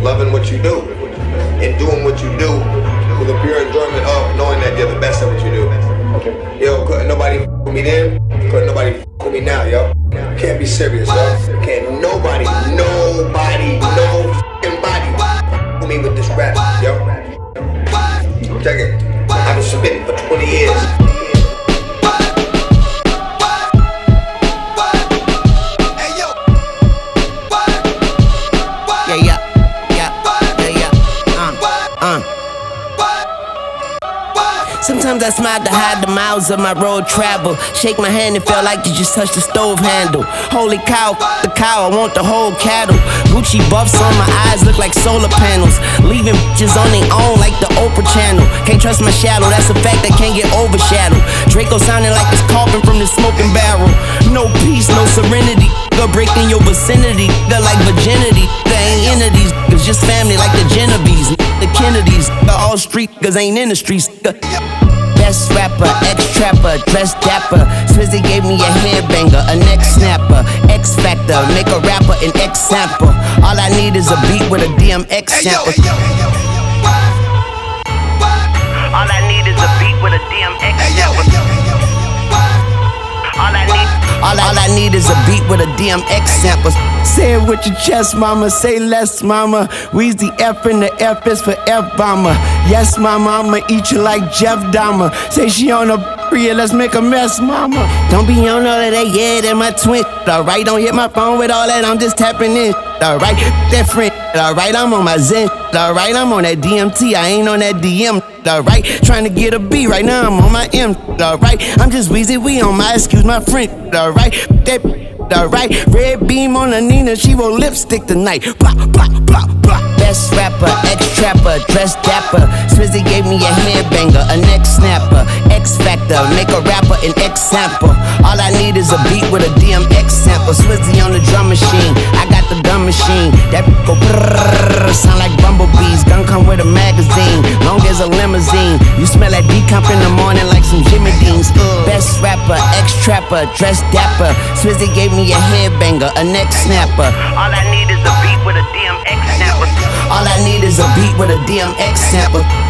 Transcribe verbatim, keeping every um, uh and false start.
loving what you do and doing what you do with a pure enjoyment of knowing that you're the best at what you do. Okay. Yo, couldn't nobody f with me then, couldn't nobody f with me now, yo. Can't be serious, yo. Can't nobody, nobody, no f***ing body f with me with this rap, yo. Check it. I've been spitting for twenty years. Sometimes I smile to hide the miles of my road travel. Shake my hand, it felt like you just touched the stove handle. Holy cow, f the cow, I want the whole cattle. Gucci buffs on my eyes look like solar panels. Leaving bitches on their own like the Oprah channel. Can't trust my shadow, that's a fact that can't get overshadowed. Draco sounding like it's coughing from the smoking barrel. No peace, no serenity. Go break in your vicinity. They're like virginity. They ain't into these niggas, just family like the Genovese, the Kennedys. The all street niggas ain't in the streets. Best rapper, ex-trapper, dressed dapper. Swizzy gave me a headbanger, a neck snapper. X Factor, make a rapper an X sample. All I need is a beat with a D M X sample. All I need is a beat with a D M X sample. All I need, all, all I need is a beat with a D M X sample. Say it with your chest, mama, say less, mama. We's the F and the F is for F-bomber. Yes, mama, I'ma eat you like Jeff Dahmer. Say she on a Bria, let's make a mess, mama. Don't be on all of that, yeah, that my twin. Alright, don't hit my phone with all that, I'm just tapping in. Alright, different. Alright, I'm on my Zen. Alright, I'm on that D M T, I ain't on that D M. Alright, trying to get a B, right now I'm on my M. Alright, I'm just Weezy, we on my, excuse my friend. Alright, that alright, red beam on the Nina, she roll lipstick tonight. Blah, blah, blah, blah. Best rapper, ex-trapper, dressed dapper. Swizzy gave me a headbanger, a neck snapper. X Factor, make a rapper an X sample. All I need is a beat with a D M X sample. Swizzy on the drum machine, I got the gun machine. That go brrrr, sound like bumblebees. Gun come with a magazine, long as a limousine. You smell that decomp in the morning like some Jimmy Deans. Best rapper, ex-trapper, dressed dapper. Swizzy gave me a headbanger, a neck snapper. All I need is a beat with a D M X sample. All I need is a beat with a D M X sample.